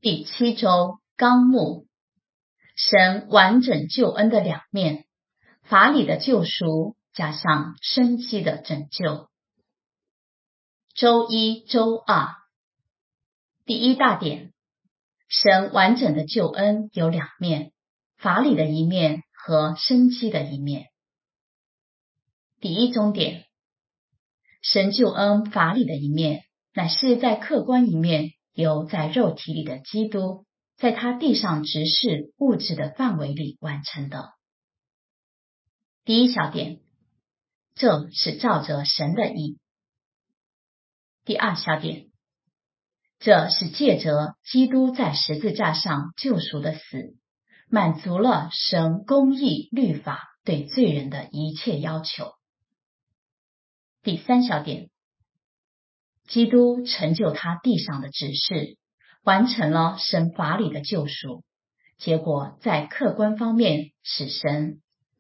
第7周纲目，神完整救恩的两面，法理的救赎加上生机的拯救。周一、周二，第一大点，神完整的救恩有两面，法理的一面和生机的一面。第一中点，神救恩法理的一面，乃是在客观一面由在肉体里的基督，在他地上执事物质的范围里完成的。第一小点，这是照着神的意。第二小点，这是借着基督在十字架上救赎的死，满足了神公义律法对罪人的一切要求。第三小点，基督成就他地上的指示，完成了神法理的救赎，结果在客观方面使神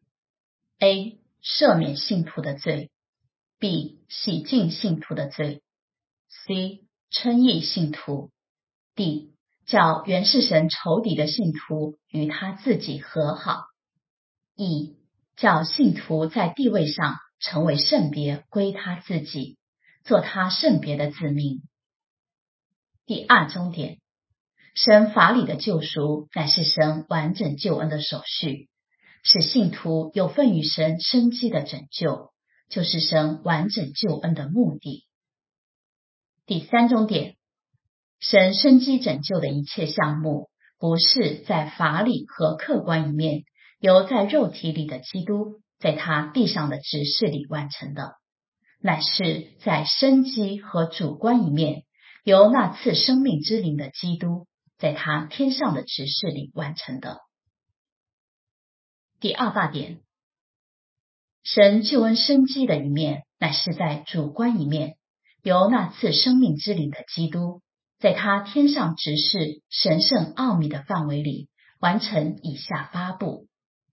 A 赦免信徒的罪， B 洗净信徒的罪， C 称义信徒， D 叫原是神仇敌的信徒与他自己和好， E 叫信徒在地位上成为圣别归他自己，做他圣别的子民。第二中点，神法理的救赎乃是神完整救恩的手续，使信徒有份于神生机的拯救，就是神完整救恩的目的。第三中点，神生机拯救的一切项目，不是在法理和客观一面由在肉体里的基督在他地上的执事里完成的，乃是在生机和主观一面由那赐生命之灵的基督在他天上的执事里完成的。第二大点，神救恩生机的一面，乃是在主观一面由那赐生命之灵的基督在他天上执事神圣奥秘的范围里完成以下8步。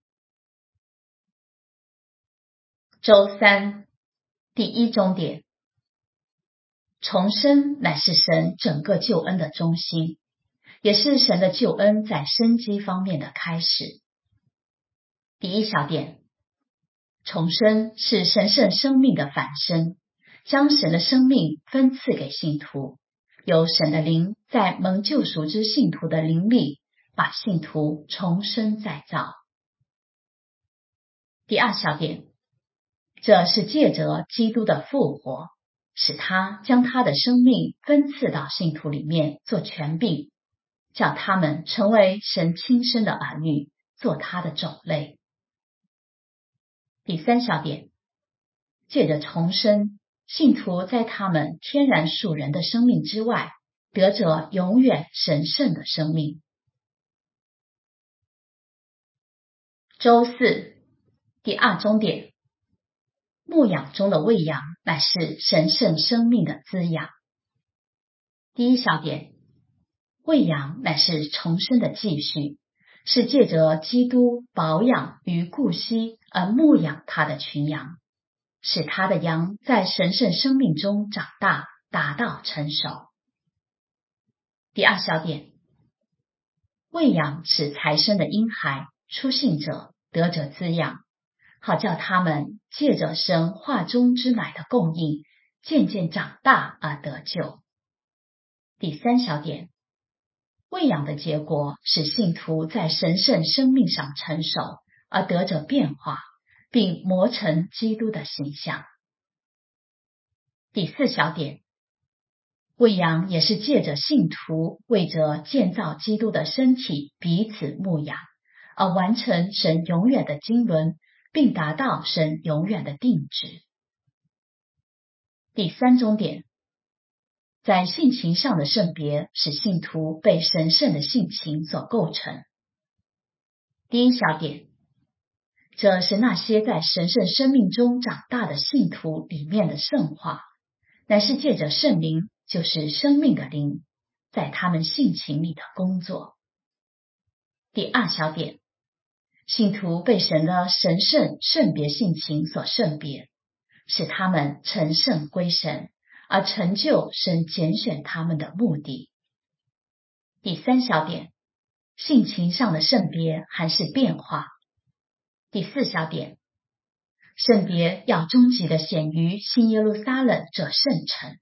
周三，第一中点，重生乃是神整个救恩的中心，也是神的救恩在生机方面的开始。第一小点，重生是神圣生命的反生，将神的生命分赐给信徒，由神的灵在蒙救赎之信徒的灵里把信徒重生再造。第二小点，这是借着基督的复活，使他将他的生命分赐到信徒里面做权柄，叫他们成为神亲生的儿女，做他的种类。第三小点，借着重生，信徒在他们天然属人的生命之外，得着永远神圣的生命。周四，第二中点，牧养中的喂养乃是神圣生命的滋养。第一小点，喂养乃是重生的继续，是借着基督保养与顾惜而牧养他的群羊，使他的羊在神圣生命中长大，达到成熟。第二小点，喂养使才生的婴孩出信者得着滋养，好叫他们借着神话中之奶的供应，渐渐长大而得救。第三小点，喂养的结果使信徒在神圣生命上成熟，而得着变化，并磨成基督的形象。第四小点，喂养也是借着信徒为着建造基督的身体彼此牧养，而完成神永远的经纶，并达到神永远的定旨。第三中点，在性情上的圣别使信徒被神圣的性情所构成。第一小点，这是那些在神圣生命中长大的信徒里面的圣化，乃是借着圣灵，就是生命的灵，在他们性情里的工作。第二小点，信徒被神的神圣圣别性情所圣别，使他们成圣归神，而成就神拣选他们的目的。 第三小点，性情上的圣别还是变化。第四小点，圣别要终极的显于新耶路撒冷这圣城。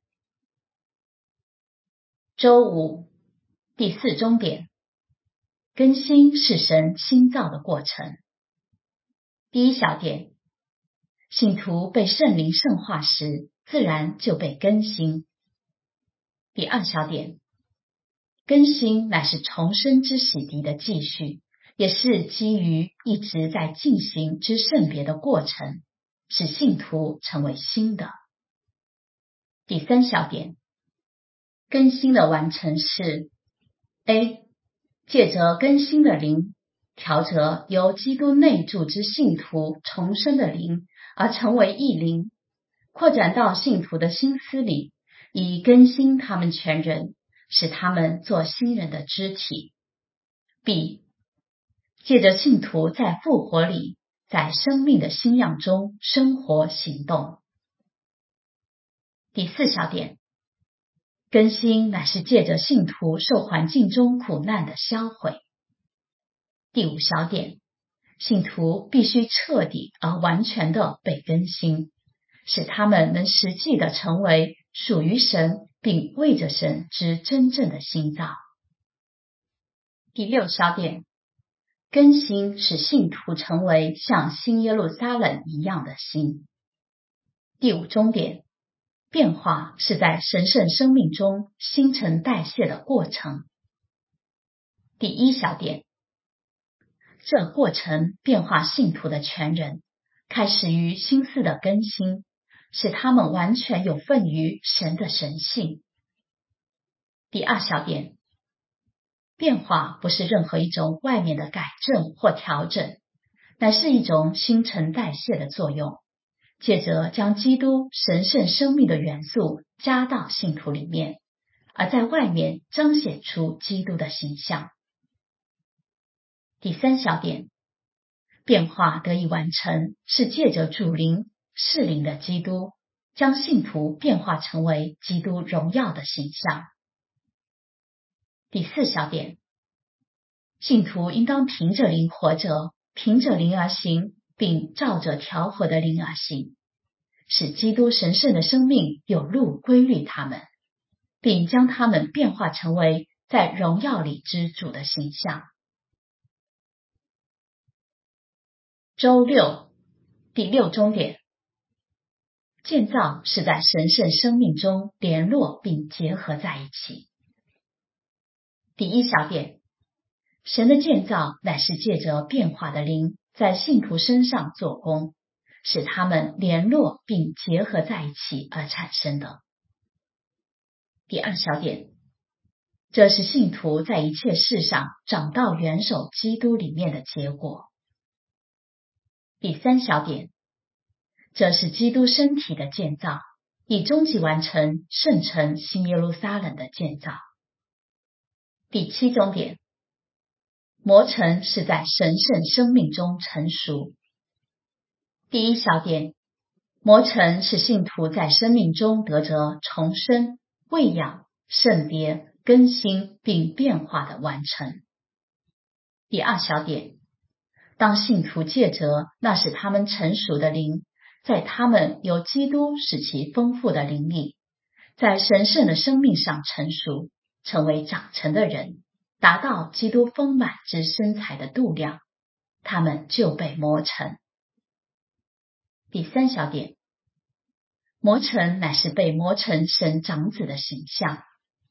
周五，第四中点，更新是神新造的过程。第一小点，信徒被圣灵圣化时，自然就被更新。第二小点，更新乃是重生之洗涤的继续，也是基于一直在进行之圣别的过程，使信徒成为新的。第三小点，更新的完成是 A. 借着更新的灵，调着由基督内住之信徒重生的灵，而成为一灵，扩展到信徒的心思里，以更新他们全人，使他们做新人的肢体。B. 借着信徒在复活里，在生命的新样中生活行动。第四小点，更新乃是借着信徒受环境中苦难的销毁。第五小点，信徒必须彻底而完全的被更新，使他们能实际的成为属于神并为着神之真正的新造。第六小点，更新使信徒成为像新耶路撒冷一样的新。第五中点，变化是在神圣生命中新陈代谢的过程。第一小点，这过程变化信徒的全人，开始于心思的更新，使他们完全有份于神的神性。第二小点，变化不是任何一种外面的改正或调整，乃是一种新陈代谢的作用，借着将基督神圣生命的元素加到信徒里面，而在外面彰显出基督的形象。第三小点，变化得以完成，是借着主灵是灵的基督，将信徒变化成为基督荣耀的形象。第四小点，信徒应当凭着灵活着，凭着灵而行，并照着调和的灵而行，使基督神圣的生命有路规律他们，并将他们变化成为在荣耀里之主的形象。周六，第六中点，建造是在神圣生命中联络并结合在一起。第一小点，神的建造乃是借着变化的灵在信徒身上做工，使他们联络并结合在一起而产生的。第二小点，这是信徒在一切事上长到元首基督里面的结果。第三小点，这是基督身体的建造，以终极完成圣城新耶路撒冷的建造。第七中点，磨成是在神圣生命中成熟。第一小点，磨成是信徒在生命中得着重生、喂养、圣别、更新并变化的完成。第二小点，当信徒借着那使他们成熟的灵，在他们由基督使其丰富的灵里，在神圣的生命上成熟，成为长成的人，达到基督丰满之身材的度量，他们就被磨成。第三小点，磨成乃是被磨成神长子的形象。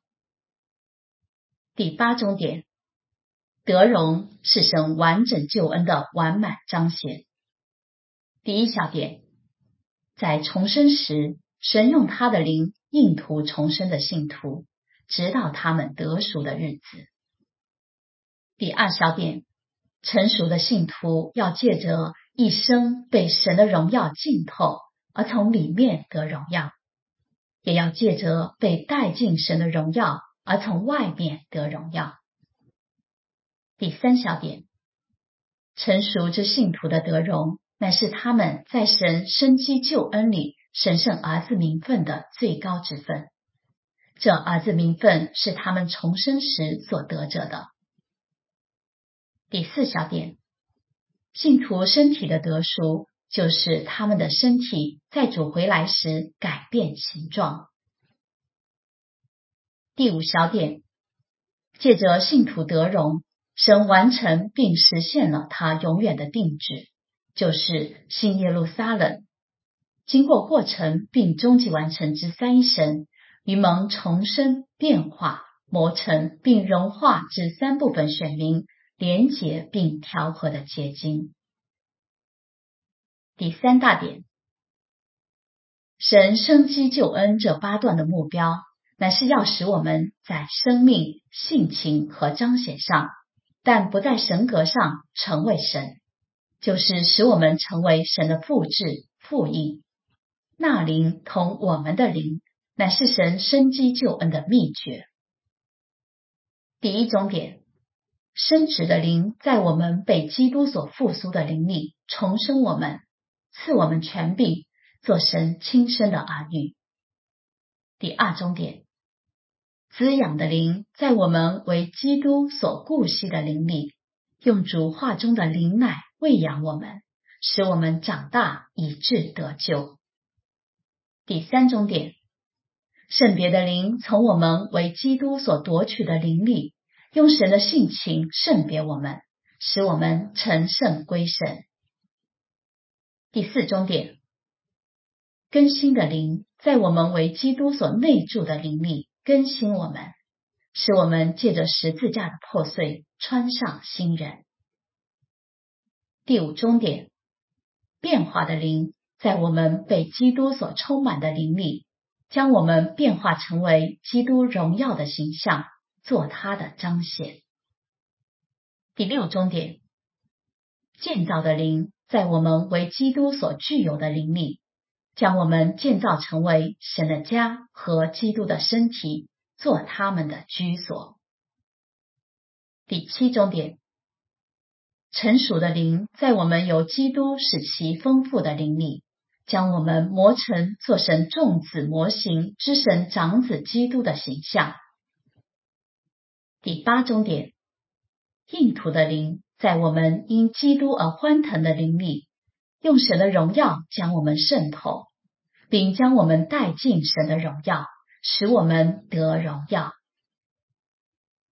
第八中点，得荣是神完整救恩的完满彰显。第一小点，在重生时，神用他的灵印图重生的信徒，直到他们得赎的日子。第二小点，成熟的信徒要借着一生被神的荣耀浸透，而从里面得荣耀，也要借着被带进神的荣耀，而从外面得荣耀。第三小点，成熟之信徒的得荣，乃是他们在神生机救恩里神圣儿子名分的最高之分， 这儿子名分是他们重生时所得着的。第四小点，信徒身体的得赎，就是他们的身体在主回来时改变形状。第五小点，借着信徒得荣，神完成并实现了他永远的定旨，就是新耶路撒冷。经过过程并终极完成之三一神，与蒙重生、变化、磨成并融化之三部分选民连结并调和的结晶。第三大点，神生机救恩这8段的目标，乃是要使我们在生命、性情和彰显上，但不在神格上成为神，就是使我们成为神的复制、复印。那灵同我们的灵，乃是神生机救恩的秘诀。第一中点，生殖的灵在我们被基督所复苏的灵里重生我们，赐我们权柄，做神亲生的儿女。第二中点，滋养的灵在我们为基督所顾惜的灵里，用主话中的灵奶喂养我们，使我们长大以致得救。第三中点，圣别的灵从我们为基督所夺取的灵里，用神的性情圣别我们，使我们成圣归神。第四中点，更新的灵在我们为基督所内住的灵里更新我们，使我们借着十字架的破碎穿上新人。第五中点，变化的灵在我们被基督所充满的灵里，将我们变化成为基督荣耀的形象，做他的彰显。第六中点，建造的灵在我们为基督所具有的灵里，将我们建造成为神的家和基督的身体，做他们的居所。第七中点，成熟的灵在我们由基督使其丰富的灵里，将我们磨成做神众子模型之神长子基督的形象。第八中点，硬土的灵在我们因基督而欢腾的灵里，用神的荣耀将我们渗透，并将我们带进神的荣耀，使我们得荣耀。